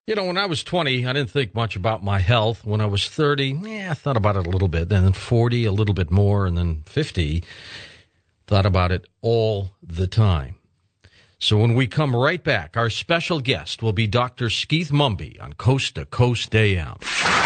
When I was 20, I didn't think much about my health. When I was 30, I thought about it a little bit. And then 40, a little bit more. And then 50, thought about it all the time. So when we come right back, our special guest will be Dr. Skeeth Mumby on Coast to Coast AM.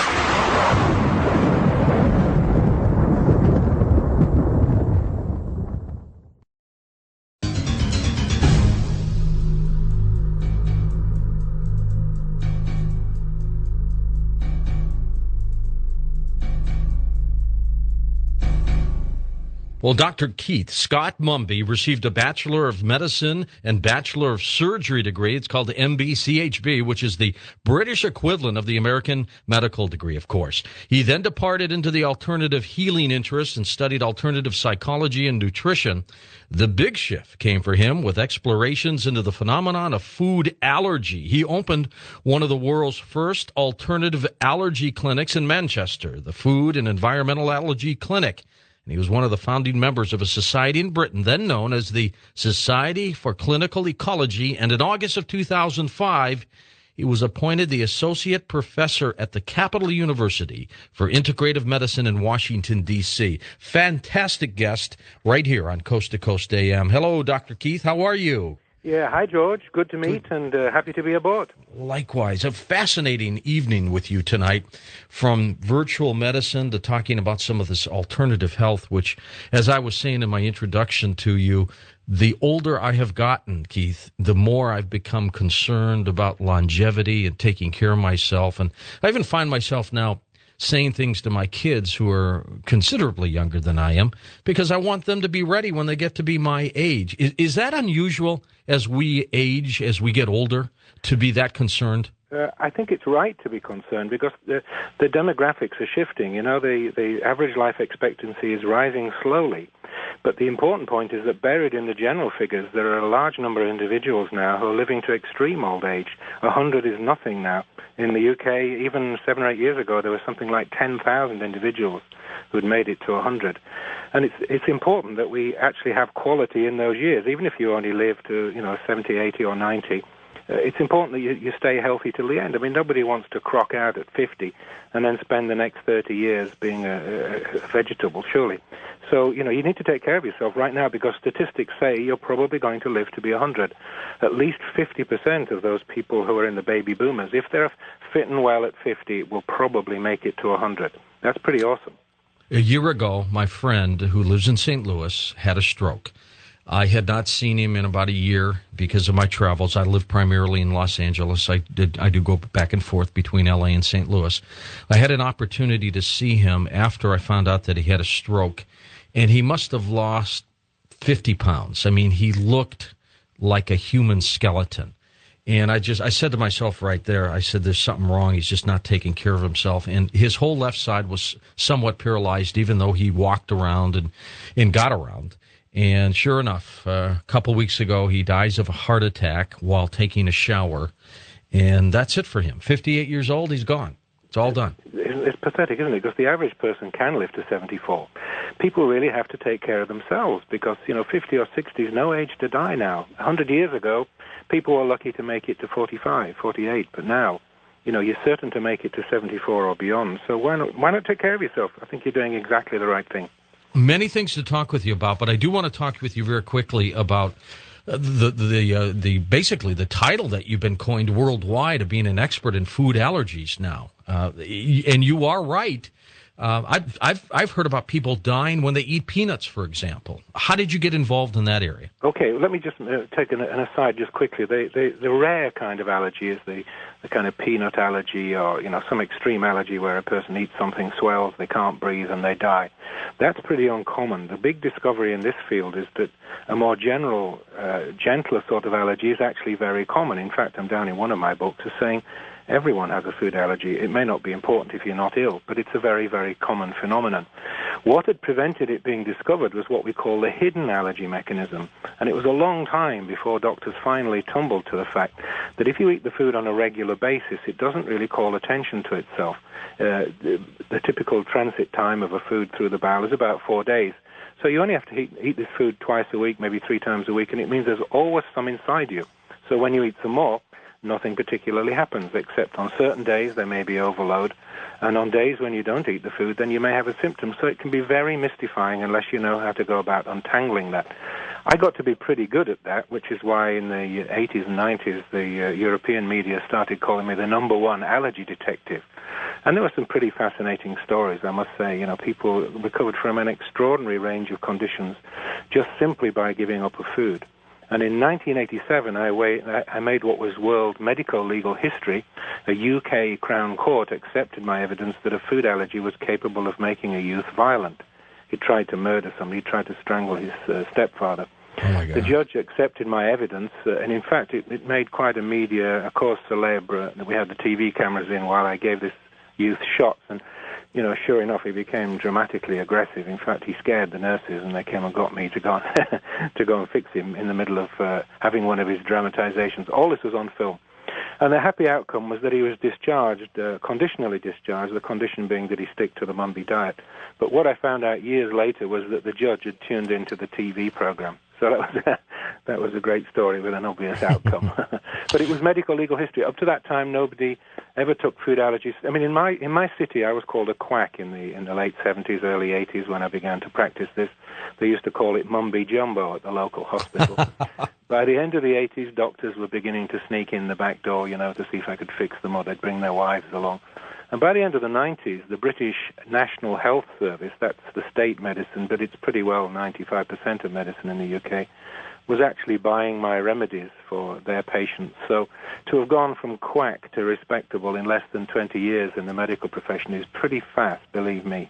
Well, Dr. Keith Scott Mumby received a Bachelor of Medicine and Bachelor of Surgery degree. It's called MBCHB, which is the British equivalent of the American medical degree, of course. He then departed into the alternative healing interest and studied alternative psychology and nutrition. The big shift came for him with explorations into the phenomenon of food allergy. He opened one of the world's first alternative allergy clinics in Manchester, the Food and Environmental Allergy Clinic. And he was one of the founding members of a society in Britain, then known as the Society for Clinical Ecology. And in August of 2005, he was appointed the associate professor at the Capital University for Integrative Medicine in Washington, D.C. Fantastic guest right here on Coast to Coast AM. Hello, Dr. Keith. How are you? Yeah, hi, George. Good to meet and happy to be aboard. Likewise. A fascinating evening with you tonight, from virtual medicine to talking about some of this alternative health, which, as I was saying in my introduction to you, the older I have gotten, Keith, the more I've become concerned about longevity and taking care of myself. And I even find myself now saying things to my kids who are considerably younger than I am because I want them to be ready when they get to be my age. Is that unusual as we age, as we get older, to be that concerned? I think it's right to be concerned because the demographics are shifting. You know, the average life expectancy is rising slowly. But the important point is that buried in the general figures, there are a large number of individuals now who are living to extreme old age. 100 is nothing now. In the UK, even 7 or 8 years ago, there was something like 10,000 individuals who had made it to 100. And it's important that we actually have quality in those years, even if you only live to, 70, 80, or 90. It's important that you stay healthy till the end. I mean, nobody wants to crock out at 50 and then spend the next 30 years being a vegetable, surely. So, you need to take care of yourself right now because statistics say you're probably going to live to be 100. At least 50% of those people who are in the baby boomers, if they're fit and well at 50, will probably make it to 100. That's pretty awesome. A year ago, my friend who lives in St. Louis had a stroke. I had not seen him in about a year because of my travels. I live primarily in Los Angeles. I do go back and forth between LA and St. Louis. I had an opportunity to see him after I found out that he had a stroke, and he must have lost 50 pounds. I mean, he looked like a human skeleton. And I said to myself right there, I said, there's something wrong. He's just not taking care of himself. And his whole left side was somewhat paralyzed, even though he walked around and got around. And sure enough, a couple weeks ago, he dies of a heart attack while taking a shower. And that's it for him. 58 years old, he's gone. It's all done. It's pathetic, isn't it? Because the average person can live to 74. People really have to take care of themselves because, 50 or 60 is no age to die now. 100 years ago, people were lucky to make it to 45, 48. But now, you're certain to make it to 74 or beyond. So why not take care of yourself? I think you're doing exactly the right thing. Many things to talk with you about, but I do want to talk with you very quickly about basically the title that you've been coined worldwide of being an expert in food allergies now. And you are right. I've heard about people dying when they eat peanuts, for example. How did you get involved in that area? Okay, let me just take an aside just quickly. The rare kind of allergy is the kind of peanut allergy or, some extreme allergy where a person eats something, swells, they can't breathe, and they die. That's pretty uncommon. The big discovery in this field is that a more general, gentler sort of allergy is actually very common. In fact, I'm down in one of my books as saying everyone has a food allergy. It may not be important if you're not ill, but it's a very, very common phenomenon. What had prevented it being discovered was what we call the hidden allergy mechanism. And it was a long time before doctors finally tumbled to the fact that if you eat the food on a regular basis, it doesn't really call attention to itself. The typical transit time of a food through the bowel is about 4 days. So you only have to eat this food twice a week, maybe 3 times a week, and it means there's always some inside you. So when you eat some more, nothing particularly happens, except on certain days there may be overload, and on days when you don't eat the food, then you may have a symptom. So it can be very mystifying unless you know how to go about untangling that. I got to be pretty good at that, which is why in the 80s and 90s the European media started calling me the #1 allergy detective. And there were some pretty fascinating stories, I must say. People recovered from an extraordinary range of conditions just simply by giving up a food. And in 1987, I made what was world medical legal history. A UK Crown Court accepted my evidence that a food allergy was capable of making a youth violent. He tried to murder somebody, he tried to strangle his stepfather. Oh my God. The judge accepted my evidence, and in fact, it made quite a cause célèbre that we had the TV cameras in while I gave this youth shots, and sure enough, he became dramatically aggressive. In fact, he scared the nurses, and they came and got me to go and fix him in the middle of having one of his dramatizations. All this was on film. And the happy outcome was that he was discharged, conditionally discharged, the condition being that he stick to the Mumby diet. But what I found out years later was that the judge had tuned into the TV program. So that was a great story with an obvious outcome. But it was medical legal history. Up to that time, nobody ever took food allergies. I mean, in my city, I was called a quack in the late 70s, early 80s when I began to practice this. They used to call it Mumby Jumbo at the local hospital. By the end of the 80s, doctors were beginning to sneak in the back door, to see if I could fix them, or they'd bring their wives along. And by the end of the 90s, the British National Health Service, that's the state medicine, but it's pretty well 95% of medicine in the UK, was actually buying my remedies for their patients. So to have gone from quack to respectable in less than 20 years in the medical profession is pretty fast, believe me.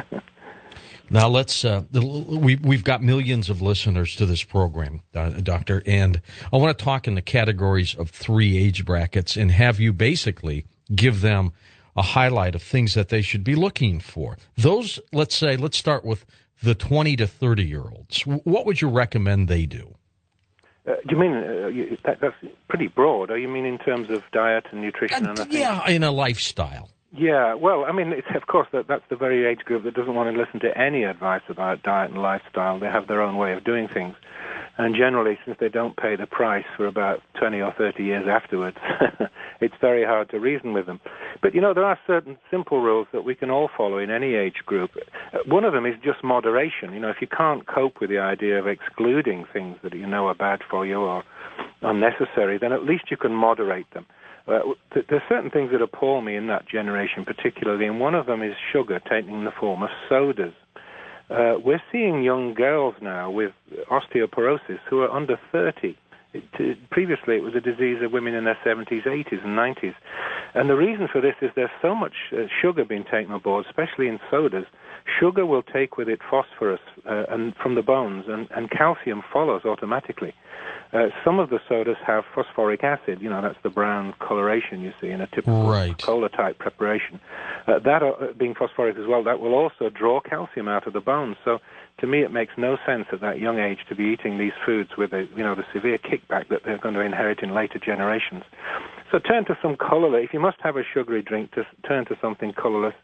Now let's. We've got millions of listeners to this program, Doctor, and I want to talk in the categories of 3 age brackets and have you basically give them a highlight of things that they should be looking for. Those, let's start with the 20 to 30-year-olds. What would you recommend they do? Do you mean that's pretty broad? Or you mean in terms of diet and nutrition and yeah, in a lifestyle. Yeah, well, I mean, of course, that's the very age group that doesn't want to listen to any advice about diet and lifestyle. They have their own way of doing things. And generally, since they don't pay the price for about 20 or 30 years afterwards, it's very hard to reason with them. But, there are certain simple rules that we can all follow in any age group. One of them is just moderation. If you can't cope with the idea of excluding things that are bad for you or unnecessary, then at least you can moderate them. There's certain things that appall me in that generation particularly, and one of them is sugar taking the form of sodas. We're seeing young girls now with osteoporosis who are under 30. Previously, it was a disease of women in their 70s, 80s, and 90s. And the reason for this is there's so much sugar being taken on board, especially in sodas. Sugar will take with it phosphorus and from the bones, and calcium follows automatically. Some of the sodas have phosphoric acid. That's the brown coloration you see in a typical cola-type preparation. That being phosphoric as well, that will also draw calcium out of the bones. So to me, it makes no sense at that young age to be eating these foods with the severe kickback that they're going to inherit in later generations. So turn to some colorless. If you must have a sugary drink, just turn to something colorless.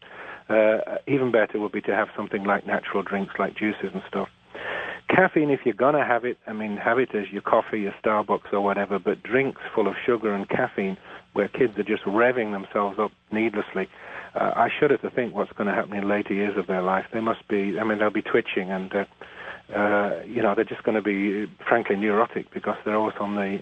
Even better would be to have something like natural drinks, like juices and stuff. Caffeine, if you're going to have it, have it as your coffee, your Starbucks or whatever, but drinks full of sugar and caffeine where kids are just revving themselves up needlessly, I shudder to think what's going to happen in later years of their life. They must be, they'll be twitching and, they're just going to be, frankly, neurotic because they're always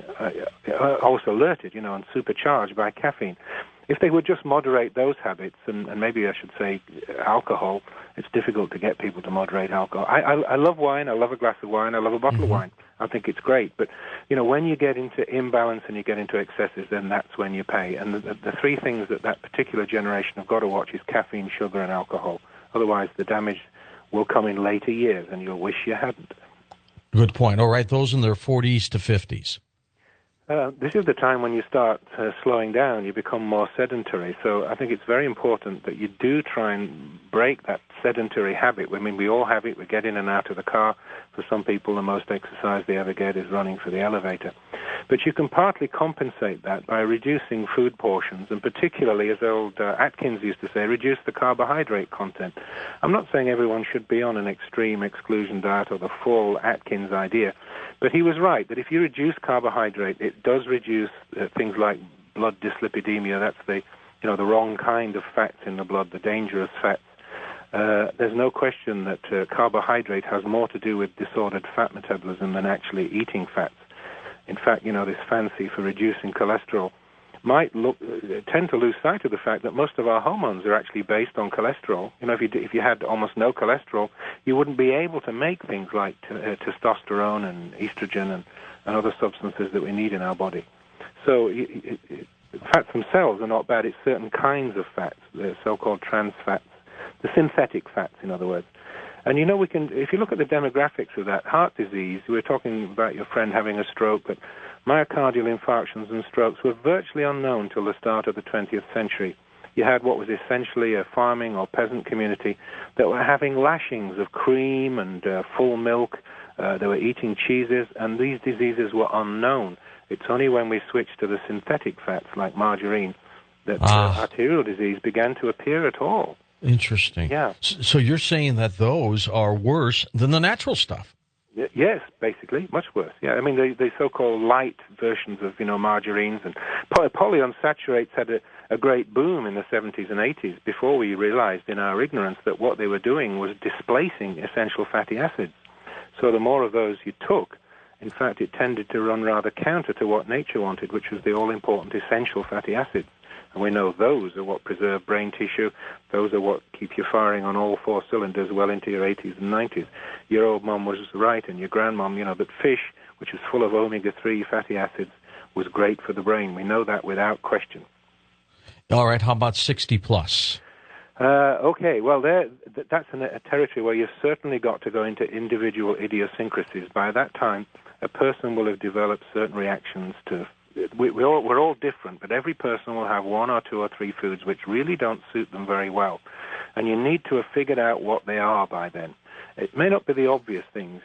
always alerted, and supercharged by caffeine. If they would just moderate those habits, and maybe I should say alcohol, it's difficult to get people to moderate alcohol. I love wine, I love a glass of wine, I love a bottle of wine. I think it's great. But, when you get into imbalance and you get into excesses, then that's when you pay. And the 3 things that particular generation have got to watch is caffeine, sugar, and alcohol. Otherwise, the damage will come in later years, and you'll wish you hadn't. Good point. All right, those in their 40s to 50s. This is the time when you start slowing down, you become more sedentary. So I think it's very important that you do try and break that sedentary habit. We all have it. We get in and out of the car. For some people, the most exercise they ever get is running for the elevator. But you can partly compensate that by reducing food portions, and particularly, as old Atkins used to say, reduce the carbohydrate content. I'm not saying everyone should be on an extreme exclusion diet or the full Atkins idea, But he was right that if you reduce carbohydrate, it does reduce things like blood dyslipidemia. That's the wrong kind of fats in the blood, the dangerous fats. There's no question that carbohydrate has more to do with disordered fat metabolism than actually eating fats. In fact, this fancy for reducing cholesterol might tend to lose sight of the fact that most of our hormones are actually based on cholesterol. If you had almost no cholesterol, you wouldn't be able to make things like testosterone and estrogen and other substances that we need in our body. So fats themselves are not bad. It's certain kinds of fats, the so-called trans fats, the synthetic fats, in other words. And if you look at the demographics of that, heart disease, we were talking about your friend having a stroke, but myocardial infarctions and strokes were virtually unknown till the start of the 20th century. You had what was essentially a farming or peasant community that were having lashings of cream and full milk. They were eating cheeses, and these diseases were unknown. It's only when we switched to the synthetic fats like margarine that arterial disease began to appear at all. Interesting. Yeah. So you're saying that those are worse than the natural stuff? Yes, basically, much worse. Yeah, I mean, the so-called light versions of, margarines and polyunsaturates had a great boom in the 70s and 80s before we realized in our ignorance that what they were doing was displacing essential fatty acids. So the more of those you took, in fact, it tended to run rather counter to what nature wanted, which was the all-important essential fatty acids. And we know those are what preserve brain tissue. Those are what keep you firing on all four cylinders well into your 80s and 90s. Your old mum was right, and your grandmum, that fish, which is full of omega-3 fatty acids, was great for the brain. We know that without question. All right, how about 60 plus? Okay, well, that's a territory where you've certainly got to go into individual idiosyncrasies. By that time, a person will have developed certain reactions to we're all different, but every person will have one or two or three foods which really don't suit them very well. And you need to have figured out what they are by then. It may not be the obvious things,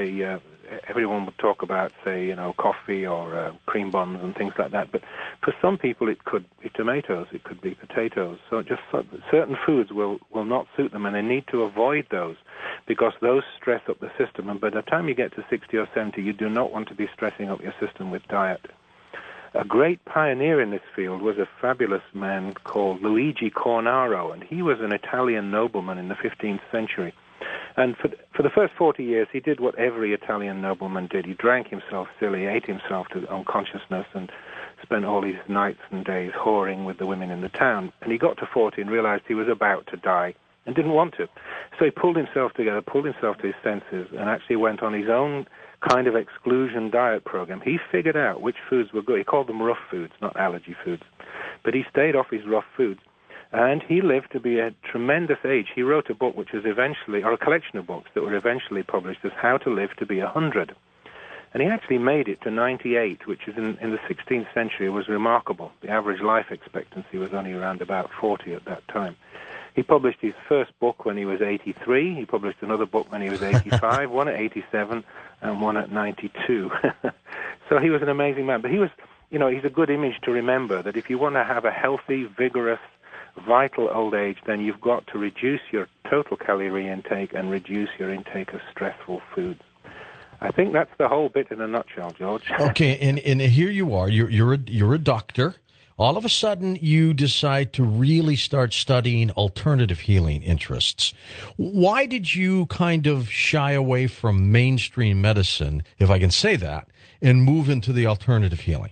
everyone would talk about, say, coffee or cream buns and things like that, but for some people it could be tomatoes, it could be potatoes. So just certain foods will not suit them, and they need to avoid those because those stress up the system. And by the time you get to 60 or 70, you do not want to be stressing up your system with diet. A great pioneer in this field was a fabulous man called Luigi Cornaro, and he was an Italian nobleman in the 15th century. And for the first 40 years, he did what every Italian nobleman did. He drank himself silly, ate himself to unconsciousness, and spent all his nights and days whoring with the women in the town. And he got to 40 and realized he was about to die and didn't want to. So he pulled himself together, pulled himself to his senses, and actually went on his own kind of exclusion diet program. He figured out which foods were good. He called them rough foods, not allergy foods. But he stayed off his rough foods. And he lived to be a tremendous age. He wrote a book which was eventually, or a collection of books that were eventually published as How to Live to Be 100. And he actually made it to 98, which is in the 16th century was remarkable. The average life expectancy was only around about 40 at that time. He published his first book when he was 83. He published another book when he was 85, one at 87, and one at 92. So he was an amazing man. But he was, he's a good image to remember that if you want to have a healthy, vigorous, vital old age, then you've got to reduce your total calorie intake and reduce your intake of stressful foods. I think that's the whole bit in a nutshell, George. Okay, and here you are. You're a doctor. All of a sudden, you decide to really start studying alternative healing interests. Why did you kind of shy away from mainstream medicine, if I can say that, and move into the alternative healing?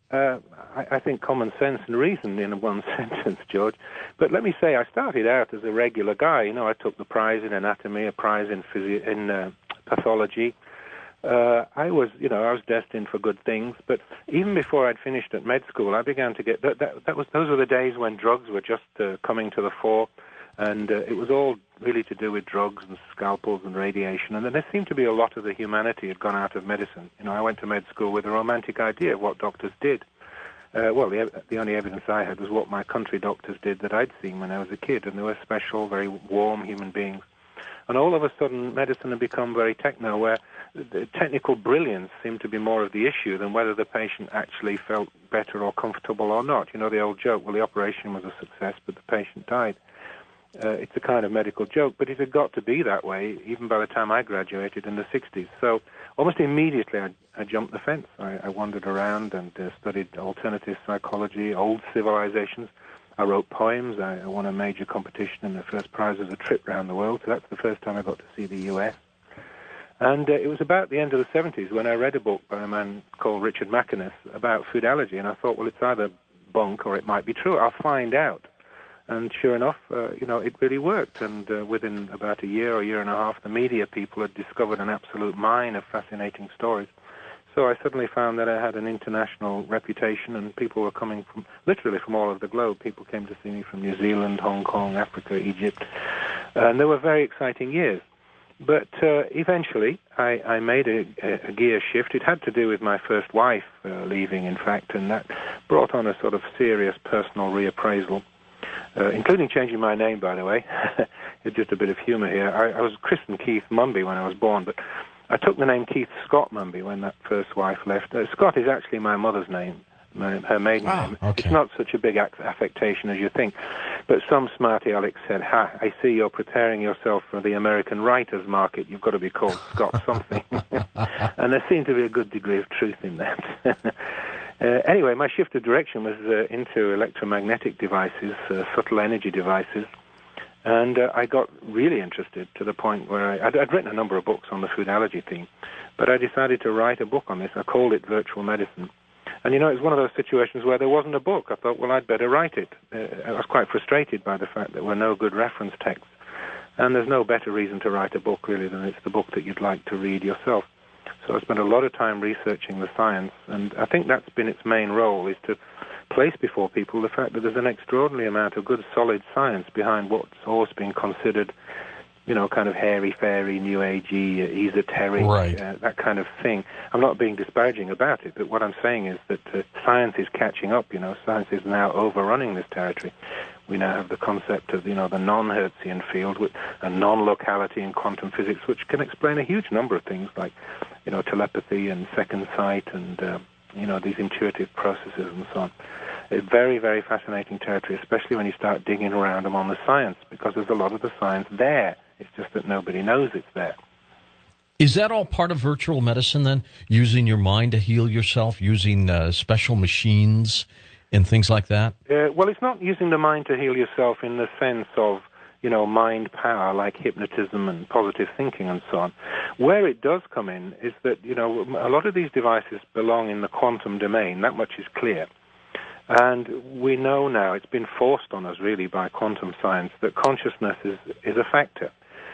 I think common sense and reason in one sentence, George. But let me say, I started out as a regular guy. I took the prize in anatomy, a prize in pathology. I was destined for good things. But even before I'd finished at med school, I began to get those were the days when drugs were just coming to the fore, and it was all really to do with drugs and scalpels and radiation. And then there seemed to be a lot of the humanity had gone out of medicine. I went to med school with a romantic idea of what doctors did. The only evidence I had was what my country doctors did that I'd seen when I was a kid, and they were special, very warm human beings. And all of a sudden, medicine had become very techno, where the technical brilliance seemed to be more of the issue than whether the patient actually felt better or comfortable or not. The old joke, well, the operation was a success, but the patient died. It's a kind of medical joke, but it had got to be that way even by the time I graduated in the 60s. So almost immediately I jumped the fence. I wandered around and studied alternative psychology, old civilizations. I wrote poems. I won a major competition, and the first prize was a trip around the world. So that's the first time I got to see the U.S. And it was about the end of the 70s when I read a book by a man called Richard Macinnes about food allergy, and I thought, well, it's either bunk or it might be true. I'll find out. And sure enough, it really worked. And within about a year or year and a half, the media people had discovered an absolute mine of fascinating stories. So I suddenly found that I had an international reputation, and people were coming from literally from all over the globe. People came to see me from New Zealand, Hong Kong, Africa, Egypt. And they were very exciting years. But eventually, I made a gear shift. It had to do with my first wife leaving, in fact, and that brought on a sort of serious personal reappraisal, including changing my name, by the way. It's just a bit of humor here. I was christened Keith Mumby when I was born, but I took the name Keith Scott Mumby when that first wife left. Scott is actually my mother's name, her maiden name. Okay. It's not such a big affectation as you think. But some smarty Alex said, I see you're preparing yourself for the American writers' market. You've got to be called Scott something. And there seemed to be a good degree of truth in that. Anyway, my shift of direction was into electromagnetic devices, subtle energy devices. And I got really interested to the point where I'd written a number of books on the food allergy theme, but I decided to write a book on this. I called it Virtual Medicine. And, it was one of those situations where there wasn't a book. I thought, well, I'd better write it. I was quite frustrated by the fact that there were no good reference texts. And there's no better reason to write a book, really, than it's the book that you'd like to read yourself. So I spent a lot of time researching the science, and I think that's been its main role, is to place before people the fact that there's an extraordinary amount of good, solid science behind what's always been considered, kind of hairy-fairy, new agey, esoteric, right. That kind of thing. I'm not being disparaging about it, but what I'm saying is that science is catching up. Science is now overrunning this territory. We now have the concept of, the non-Hertzian field and non-locality in quantum physics, which can explain a huge number of things like, telepathy and second sight and, these intuitive processes and so on. It's very, very fascinating territory, especially when you start digging around them on the science, because there's a lot of the science there. It's just that nobody knows it's there. Is that all part of virtual medicine, then? Using your mind to heal yourself, using special machines and things like that? Well, it's not using the mind to heal yourself in the sense of, mind power like hypnotism and positive thinking and so on. Where it does come in is that, a lot of these devices belong in the quantum domain. That much is clear. And we know now, it's been forced on us really by quantum science, that consciousness is a factor.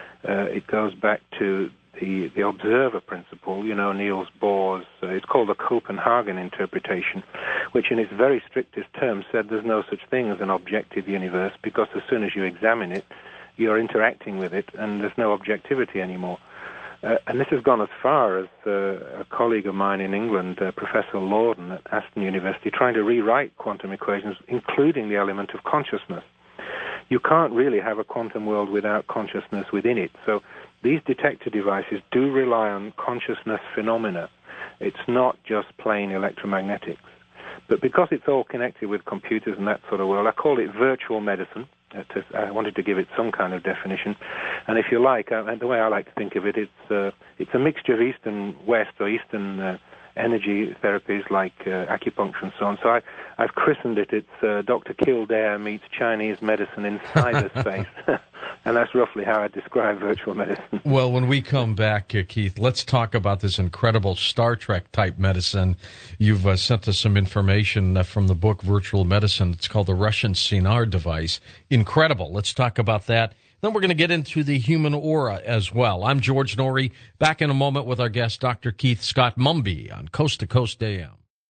It goes back to the observer principle, Niels Bohr's, it's called the Copenhagen interpretation, which in its very strictest terms said there's no such thing as an objective universe, because as soon as you examine it, you're interacting with it, and there's no objectivity anymore. And this has gone as far as a colleague of mine in England, Professor Lorden at Aston University, trying to rewrite quantum equations, including the element of consciousness. You can't really have a quantum world without consciousness within it. So these detector devices do rely on consciousness phenomena. It's not just plain electromagnetics. But because it's all connected with computers and that sort of world, I call it virtual medicine. I wanted to give it some kind of definition. And if you like, the way I like to think of it, it's a mixture of East and West, or Eastern energy therapies like acupuncture and so on. So I've christened it, it's Dr. Kildare meets Chinese medicine in cyberspace. And that's roughly how I describe virtual medicine. Well, when we come back, Keith, let's talk about this incredible Star Trek-type medicine. You've sent us some information from the book Virtual Medicine. It's called the Russian Sinar device. Incredible. Let's talk about that. Then we're going to get into the human aura as well. I'm George Noory, back in a moment with our guest, Dr. Keith Scott Mumby on Coast to Coast AM.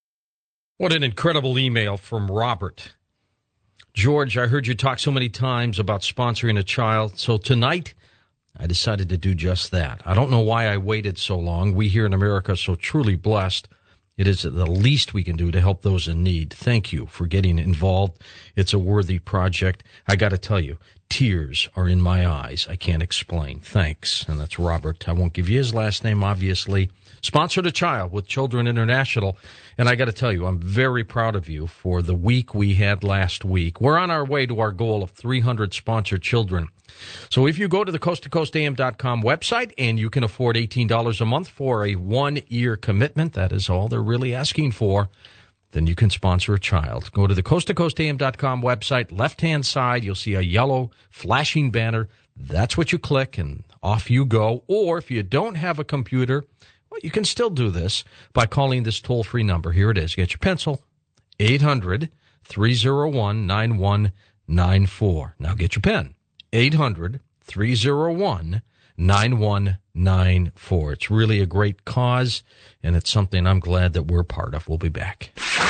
What an incredible email from Robert. George, I heard you talk so many times about sponsoring a child, so tonight I decided to do just that. I don't know why I waited so long. We here in America are so truly blessed. It is the least we can do to help those in need. Thank you for getting involved. It's a worthy project. I got to tell you, tears are in my eyes. I can't explain. Thanks. And that's Robert. I won't give you his last name, obviously. Sponsored a child with Children International. And I got to tell you, I'm very proud of you for the week we had last week. We're on our way to our goal of 300 sponsored children So if you go to the coasttocoastam.com website and you can afford $18 a month for a 1-year commitment, that is all they're really asking for, then you can sponsor a child. Go to the coasttocoastam.com website, left-hand side, you'll see a yellow flashing banner. That's what you click, and off you go. Or if you don't have a computer, well, you can still do this by calling this toll-free number. Here it is. Get your pencil, 800-301-9194. Now get your pen, 800-301-9194. It's really a great cause, and it's something I'm glad that we're part of. We'll be back.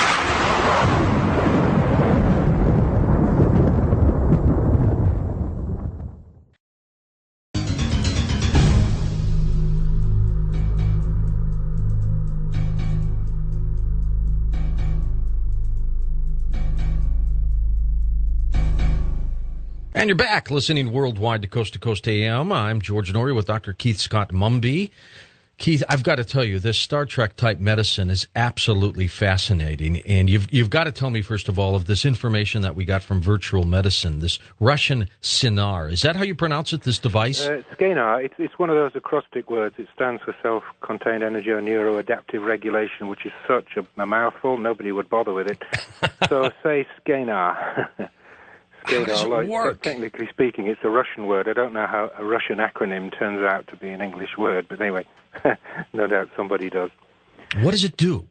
And you're back listening worldwide to Coast AM. I'm George Noory with Dr. Keith Scott Mumby. Keith, I've got to tell you, this Star Trek type medicine is absolutely fascinating. And you've got to tell me, first of all, of this information that we got from Virtual Medicine, this Russian Sinar. Is that how you pronounce it, this device? Skenar. It's one of those acrostic words. It stands for self-contained energy or neuroadaptive regulation, which is such a mouthful, nobody would bother with it. So say Skenar. How does it work? Technically speaking, it's a Russian word. I don't know how a Russian acronym turns out to be an English word, but anyway, no doubt somebody does. What does it do?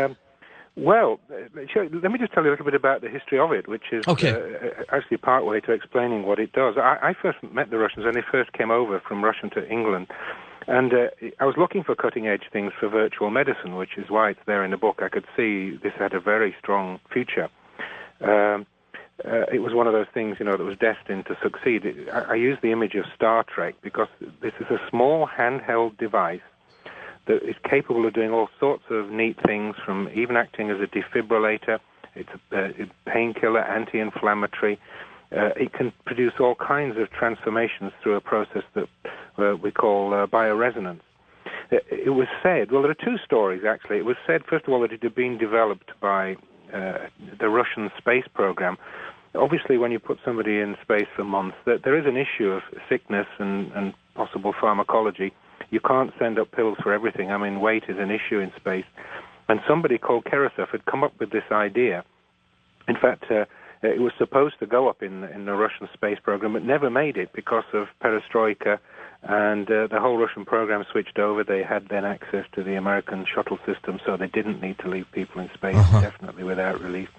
Well, let me just tell you a little bit about the history of it, which is actually part way to explaining what it does. I first met the Russians when they first came over from Russia to England, and I was looking for cutting-edge things for virtual medicine, which is why it's there in the book. I could see this had a very strong future. It was one of those things, that was destined to succeed. I use the image of Star Trek because this is a small handheld device that is capable of doing all sorts of neat things, from even acting as a defibrillator. It's a painkiller, anti-inflammatory. It can produce all kinds of transformations through a process that we call bioresonance. It was said, well, there are two stories, actually. It was said, first of all, that it had been developed by the Russian space program. Obviously, when you put somebody in space for months, there is an issue of sickness and possible pharmacology. You can't send up pills for everything. I mean, weight is an issue in space. And somebody called Kerasov had come up with this idea. In fact, it was supposed to go up in the Russian space program, but never made it because of perestroika, and the whole Russian program switched over. They had then access to the American shuttle system, so they didn't need to leave people in space, definitely without relief.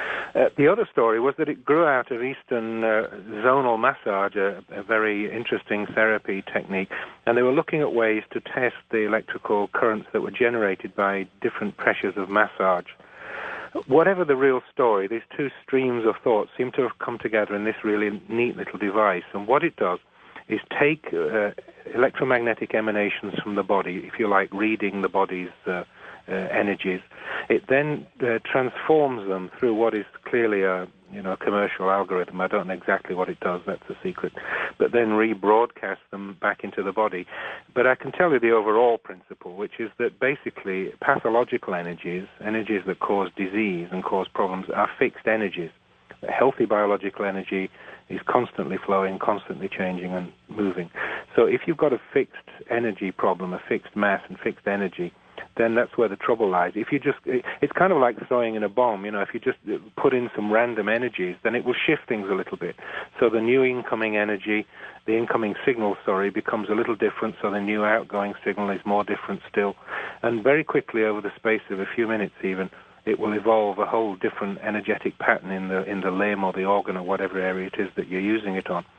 The other story was that it grew out of Eastern zonal massage, a very interesting therapy technique, and they were looking at ways to test the electrical currents that were generated by different pressures of massage. Whatever the real story, these two streams of thought seem to have come together in this really neat little device, and what it does is take electromagnetic emanations from the body, if you like, reading the body's energies. It then transforms them through what is clearly a commercial algorithm. I don't know exactly what it does, that's a secret, but then rebroadcast them back into the body. But I can tell you the overall principle, which is that basically pathological energies that cause disease and cause problems, are fixed energies. Healthy biological energy is constantly flowing, constantly changing and moving. So if you've got a fixed energy problem, a fixed mass and fixed energy, then that's where the trouble lies. If you it's kind of like throwing in a bomb, if you just put in some random energies, then it will shift things a little bit. So the new incoming energy, the incoming signal, becomes a little different, so the new outgoing signal is more different still. And very quickly, over the space of a few minutes even, it will evolve a whole different energetic pattern in the limb or the organ or whatever area it is that you're using it on.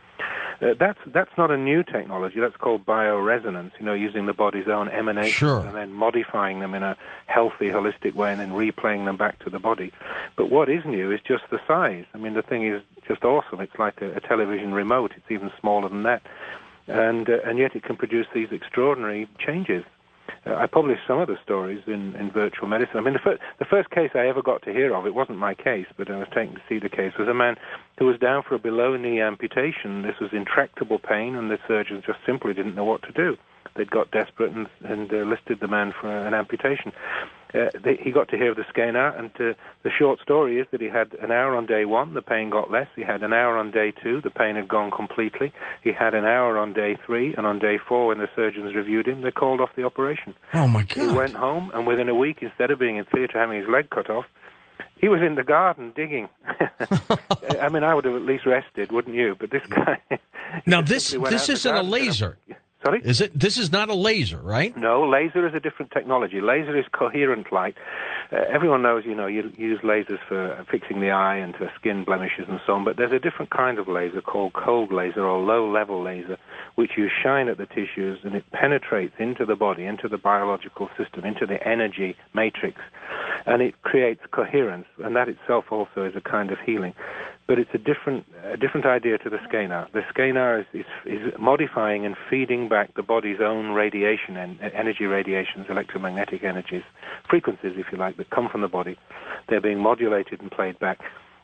That's not a new technology. That's called bioresonance, using the body's own emanations and then modifying them in a healthy, holistic way and then replaying them back to the body. But what is new is just the size. I mean, the thing is just awesome. It's like a television remote. It's even smaller than that. And yet it can produce these extraordinary changes. I published some of the stories in Virtual Medicine. I mean, the first case I ever got to hear of, it wasn't my case, but I was taken to see the case, was a man who was down for a below-knee amputation. This was intractable pain, and the surgeons just simply didn't know what to do. They'd got desperate and listed the man for an amputation. he got to hear of the scanner, and the short story is that he had an hour on day 1, the pain got less. He had an hour on day 2, the pain had gone completely. He had an hour on day 3, and on day 4, when the surgeons reviewed him, they called off the operation. Oh, my God. He went home, and within a week, instead of being in theatre having his leg cut off, he was in the garden digging. I mean, I would have at least rested, wouldn't you? But this guy... Now, this isn't a laser. Sorry? Is it? This is not a laser, right? No, laser is a different technology. Laser is coherent light. Everyone knows, you use lasers for fixing the eye and for skin blemishes and so on, but there's a different kind of laser called cold laser or low-level laser, which you shine at the tissues and it penetrates into the body, into the biological system, into the energy matrix, and it creates coherence, and that itself also is a kind of healing. But it's a different idea to the scanner. The scanner is modifying and feeding back the body's own radiation and energy radiations, electromagnetic energies, frequencies, if you like, that come from the body. They're being modulated and played back.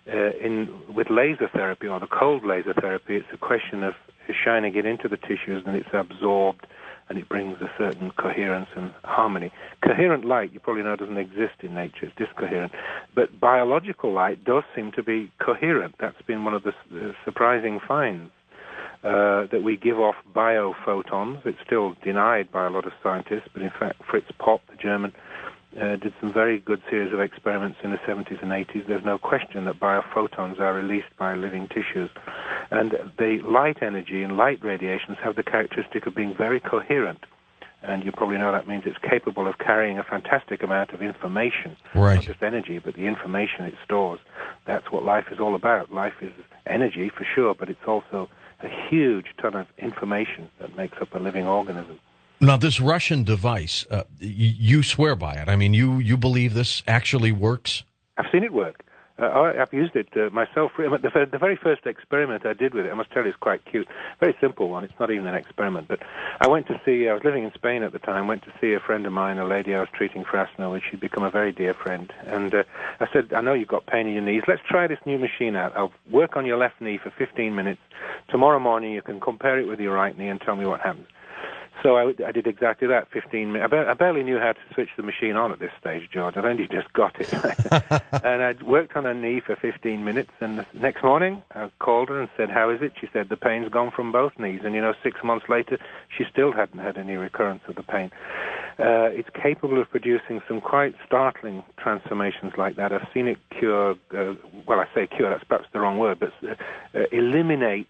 With laser therapy or the cold laser therapy, it's a question of shining it into the tissues and it's absorbed, and it brings a certain coherence and harmony. Coherent light, you probably know, doesn't exist in nature. It's discoherent. But biological light does seem to be coherent. That's been one of the surprising finds, that we give off biophotons. It's still denied by a lot of scientists, but in fact Fritz Popp, the German, did some very good series of experiments in the 70s and 80s. There's no question that biophotons are released by living tissues. And the light energy and light radiations have the characteristic of being very coherent. And you probably know that means it's capable of carrying a fantastic amount of information, right. Not just energy, but the information it stores. That's what life is all about. Life is energy, for sure, but it's also a huge ton of information that makes up a living organism. Now, this Russian device, you swear by it. I mean, you believe this actually works? I've seen it work. I've used it myself. The very first experiment I did with it, I must tell you, it's quite cute. Very simple one. It's not even an experiment. But I was living in Spain at the time, went to see a friend of mine, a lady I was treating for asthma, which she'd become a very dear friend. And I said, I know you've got pain in your knees. Let's try this new machine out. I'll work on your left knee for 15 minutes. Tomorrow morning you can compare it with your right knee and tell me what happens. So I did exactly that, 15 minutes. I barely knew how to switch the machine on at this stage, George. I'd only just got it. And I worked on her knee for 15 minutes, and the next morning I called her and said, how is it? She said, the pain's gone from both knees. And, 6 months later, she still hadn't had any recurrence of the pain. It's capable of producing some quite startling transformations like that. I've seen it cure, I say cure, that's perhaps the wrong word, but eliminate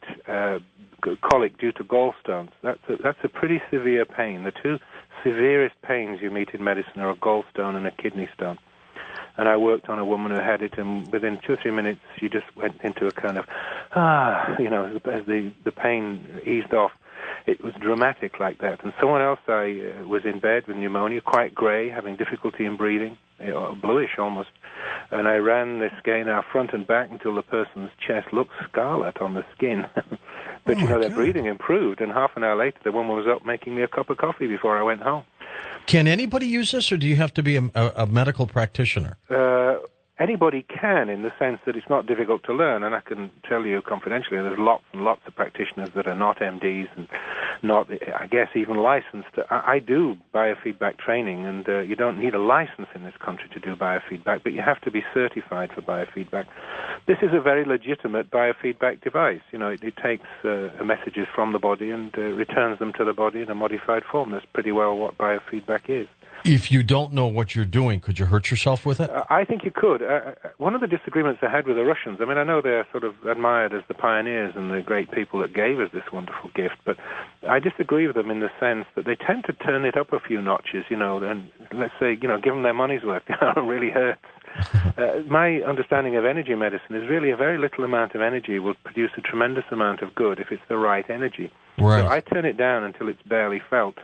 colic due to gallstones. That's a pretty severe pain. The two severest pains you meet in medicine are a gallstone and a kidney stone. And I worked on a woman who had it, and within 2 or 3 minutes, she just went into a kind of, as the pain eased off. It was dramatic like that. And someone else, I was in bed with pneumonia, quite grey, having difficulty in breathing, bluish almost. And I ran the scanner front and back until the person's chest looked scarlet on the skin. But, their breathing improved, and half an hour later, the woman was up making me a cup of coffee before I went home. Can anybody use this, or do you have to be a medical practitioner? Anybody can, in the sense that it's not difficult to learn, and I can tell you confidentially, there's lots and lots of practitioners that are not MDs and not, I guess, even licensed. I do biofeedback training, and you don't need a license in this country to do biofeedback, but you have to be certified for biofeedback. This is a very legitimate biofeedback device. It takes messages from the body and returns them to the body in a modified form. That's pretty well what biofeedback is. If you don't know what you're doing, could you hurt yourself with it? I think you could. One of the disagreements I had with the Russians, I know they're sort of admired as the pioneers and the great people that gave us this wonderful gift, but I disagree with them in the sense that they tend to turn it up a few notches, and let's say, give them their money's worth. It really hurts. My understanding of energy medicine is really a very little amount of energy will produce a tremendous amount of good if it's the right energy. Right. So I turn it down until it's barely felt.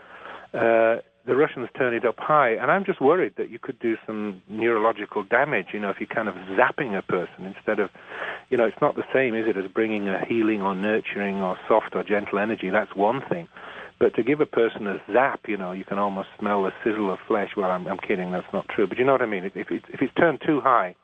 The Russians turn it up high, and I'm just worried that you could do some neurological damage, if you're kind of zapping a person instead of, it's not the same, is it, as bringing a healing or nurturing or soft or gentle energy. That's one thing. But to give a person a zap, you can almost smell the sizzle of flesh. Well, I'm kidding, that's not true. But you know what I mean? If it's turned too high,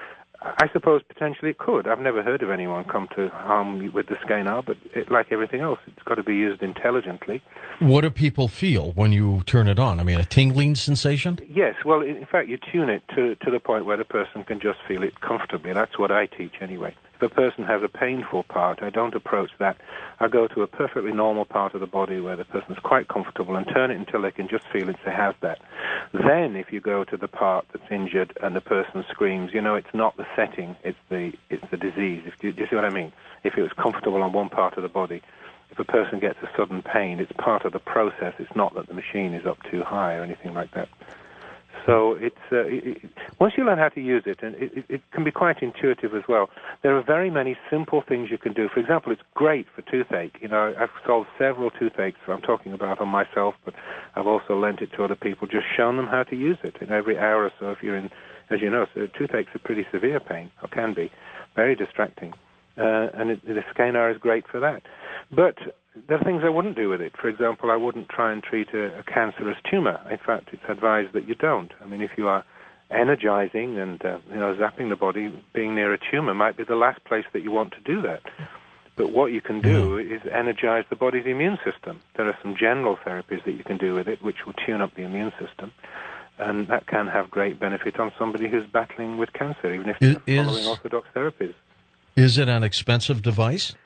I suppose potentially it could. I've never heard of anyone come to harm with the scanner, but like everything else, it's got to be used intelligently. What do people feel when you turn it on? I mean, a tingling sensation? Yes, well, in fact, you tune it to the point where the person can just feel it comfortably. That's what I teach anyway. If a person has a painful part, I don't approach that. I go to a perfectly normal part of the body where the person's quite comfortable and turn it until they can just feel it, they have that. Then, if you go to the part that's injured and the person screams, it's not the setting, it's the disease. Do you see what I mean? If it was comfortable on one part of the body, if a person gets a sudden pain, it's part of the process. It's not that the machine is up too high or anything like that. So once you learn how to use it, and it can be quite intuitive as well. There are very many simple things you can do. For example, it's great for toothache. I've solved several toothaches I'm talking about on myself, but I've also lent it to other people, just shown them how to use it. In every hour or so, if you're in, as you know, so toothache's a pretty severe pain, or can be, very distracting. And the Scanar is great for that. But there are things I wouldn't do with it. For example, I wouldn't try and treat a cancerous tumor. In fact, it's advised that you don't. I mean, if you are energizing and zapping the body, being near a tumor might be the last place that you want to do that. But what you can do is energize the body's immune system. There are some general therapies that you can do with it, which will tune up the immune system. And that can have great benefit on somebody who's battling with cancer, even if they're following orthodox therapies. Is it an expensive device?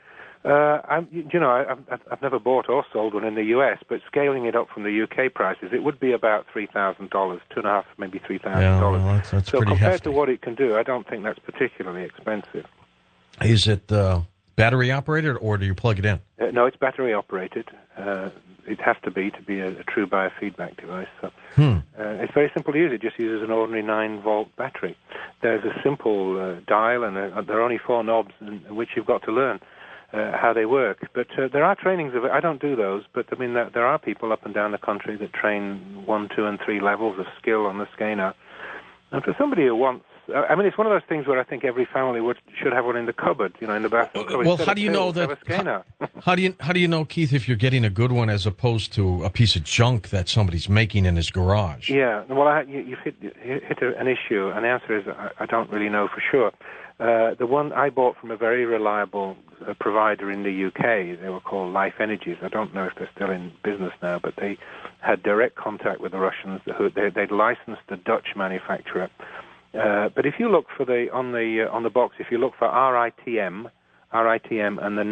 I've never bought or sold one in the U.S., but scaling it up from the UK prices, it would be about $3,000, $2,500, maybe $3,000. Yeah, well, that's so pretty compared hefty. to what it can do, I don't think that's particularly expensive. Is it battery operated, or do you plug it in? No, it's battery operated. It has to be a true biofeedback device. So it's very simple to use. It just uses an ordinary 9-volt battery. There's a simple dial, and there are only 4 knobs, which you've got to learn how they work. But there are trainings of it. I don't do those, but I mean, there are people up and down the country that train 1, 2, and 3 levels of skill on the Scanar. And for somebody who wants, I mean, it's one of those things where I think every family should have one in the cupboard, in the bathroom cupboard. Well, how do you know that? How do you know, Keith, if you're getting a good one as opposed to a piece of junk that somebody's making in his garage? Yeah, well, you've hit an issue, and the answer is I don't really know for sure. The one I bought from a very reliable provider in the UK, they were called Life Energies. I don't know if they're still in business now, but they had direct contact with the Russians. They'd licensed a Dutch manufacturer. But if you look for on the box, if you look for RITM and the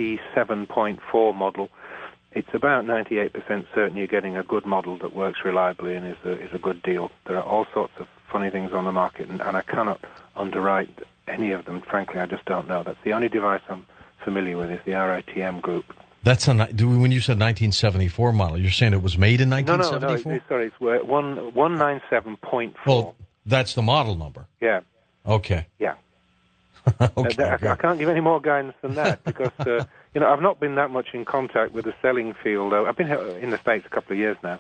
97.4 model, it's about 98% certain you're getting a good model that works reliably and is a good deal. There are all sorts of funny things on the market, and I cannot underwrite any of them. Frankly, I just don't know. That's the only device I'm familiar with is the RITM group. That's when you said 1974 model, you're saying it was made in 1974? No, sorry, it's 197.4. Well, that's the model number. Yeah. Okay. Yeah. Okay. I can't give any more guidance than that because, I've not been that much in contact with the selling field. I've been in the States a couple of years now,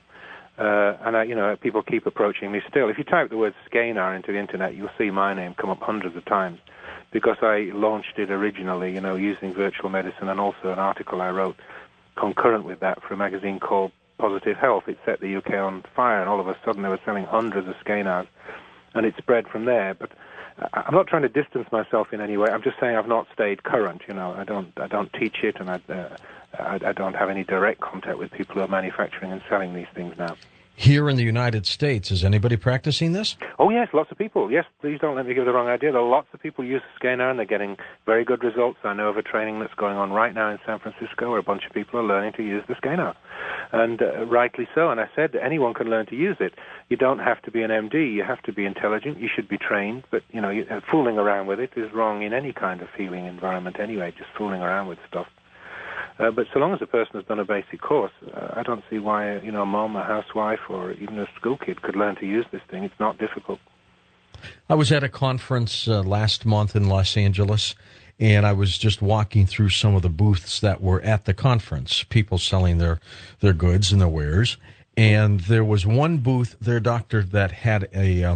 and people keep approaching me still. If you type the word Scanar into the internet, you'll see my name come up hundreds of times because I launched it originally, using virtual medicine, and also an article I wrote concurrent with that for a magazine called Positive Health. It set the UK on fire, and all of a sudden they were selling hundreds of Scanars, and it spread from there. But I'm not trying to distance myself in any way. I'm just saying I've not stayed current. I don't teach it, and I don't have any direct contact with people who are manufacturing and selling these things now. Here in the United States, is anybody practicing this? Oh, yes, lots of people. Yes, please don't let me give the wrong idea. There are lots of people who use Scanar, and they're getting very good results. I know of a training that's going on right now in San Francisco where a bunch of people are learning to use the Scanar, and rightly so. And I said anyone can learn to use it. You don't have to be an MD. You have to be intelligent. You should be trained. But, fooling around with it is wrong in any kind of healing environment anyway, just fooling around with stuff. But so long as a person has done a basic course, I don't see why, a mom, a housewife, or even a school kid could learn to use this thing. It's not difficult. I was at a conference last month in Los Angeles, and I was just walking through some of the booths that were at the conference, people selling their goods and their wares. And there was one booth there, Doctor, that had a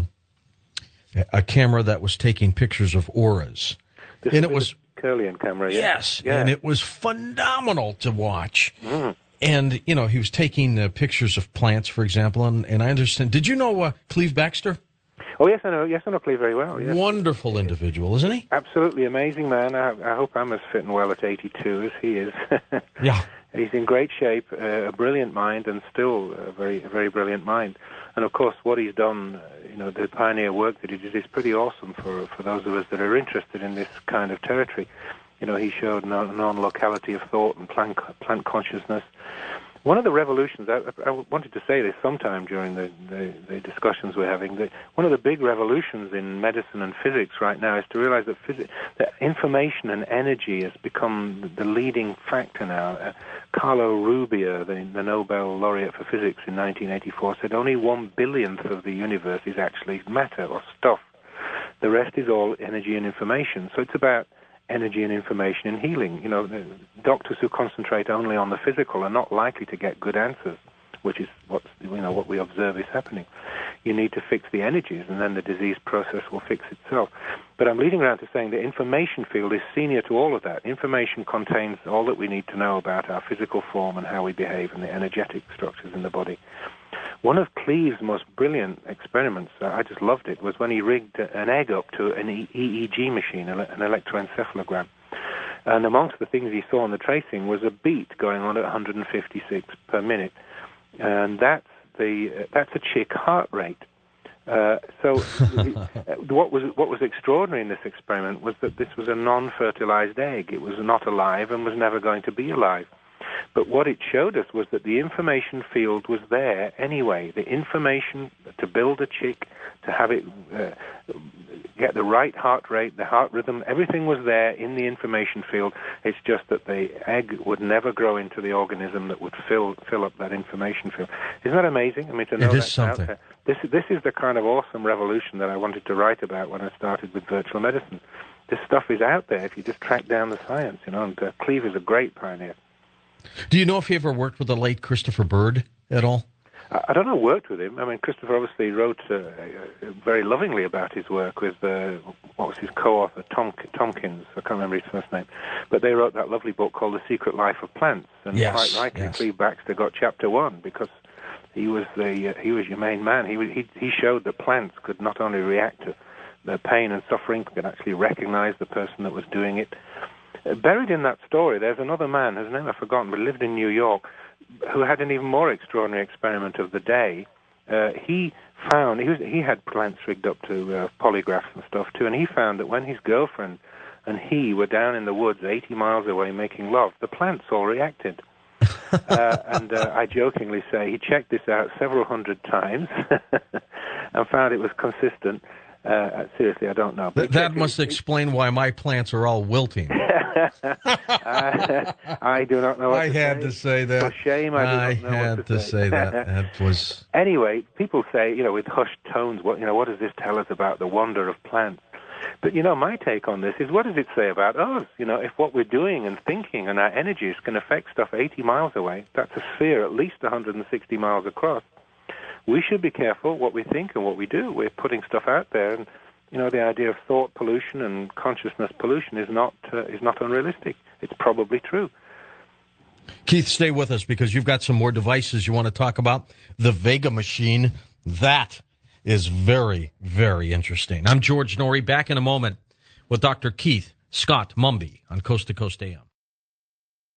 camera that was taking pictures of auras. And it was Kirlian camera, yeah. Yes, yeah. And it was phenomenal to watch. Mm. And, he was taking pictures of plants, for example, and I understand. Did you know Cleve Baxter? Oh, yes, I know. Yes, I know Cleve very well. Yes. Wonderful individual, isn't he? Absolutely amazing man. I hope I'm as fit and well at 82 as he is. Yeah. He's in great shape, a brilliant mind, and still a very brilliant mind. And of course, what he's done, the pioneer work that he did is pretty awesome for those of us that are interested in this kind of territory. He showed non-locality of thought and plant consciousness. One of the revolutions, I wanted to say this sometime during the discussions we're having, that one of the big revolutions in medicine and physics right now is to realize that information and energy has become the leading factor now. Carlo Rubbia, the Nobel laureate for physics in 1984, said only 1/billionth of the universe is actually matter or stuff. The rest is all energy and information. So it's about energy and information in healing. The doctors who concentrate only on the physical are not likely to get good answers, which is what we observe is happening. You need to fix the energies, and then the disease process will fix itself. But I'm leading around to saying the information field is senior to all of that. Information contains all that we need to know about our physical form and how we behave and the energetic structures in the body. One of Cleve's most brilliant experiments, I just loved it, was when he rigged an egg up to an EEG machine, an electroencephalogram. And amongst the things he saw on the tracing was a beat going on at 156 per minute. And that's a chick heart rate. So what was extraordinary in this experiment was that this was a non-fertilized egg. It was not alive and was never going to be alive. But what it showed us was that the information field was there anyway. The information to build a chick, to have it get the right heart rate, the heart rhythm, everything was there in the information field. It's just that the egg would never grow into the organism that would fill up that information field. Isn't that amazing? I mean, to know it is something. This is the kind of awesome revolution that I wanted to write about when I started with virtual medicine. This stuff is out there if you just track down the science, and Cleve is a great pioneer. Do you know if he ever worked with the late Christopher Bird at all? I don't know, worked with him. I mean, Christopher obviously wrote very lovingly about his work with, what was his co-author, Tompkins, I can't remember his first name. But they wrote that lovely book called The Secret Life of Plants. And quite rightly, Cleve Baxter got chapter 1 because he was your main man. He showed that plants could not only react to the pain and suffering, could actually recognize the person that was doing it. Buried in that story, there's another man, whose name I've forgotten, but lived in New York, who had an even more extraordinary experiment of the day. He had plants rigged up to polygraphs and stuff too, and he found that when his girlfriend and he were down in the woods 80 miles away making love, the plants all reacted. And I jokingly say he checked this out several hundred times and found it was consistent. Seriously, I don't know. That must explain why my plants are all wilting. I do not know what I had to say that. For shame, I had to say that. That was... Anyway, people say, with hushed tones, what does this tell us about the wonder of plants? But, my take on this is, what does it say about us? If what we're doing and thinking and our energies can affect stuff 80 miles away, that's a sphere at least 160 miles across. We should be careful what we think and what we do. We're putting stuff out there, and the idea of thought pollution and consciousness pollution is not unrealistic. It's probably true. Keith, stay with us because you've got some more devices you want to talk about. The Vega machine, that is very, very interesting. I'm George Noory, back in a moment with Dr. Keith Scott Mumby on Coast to Coast AM.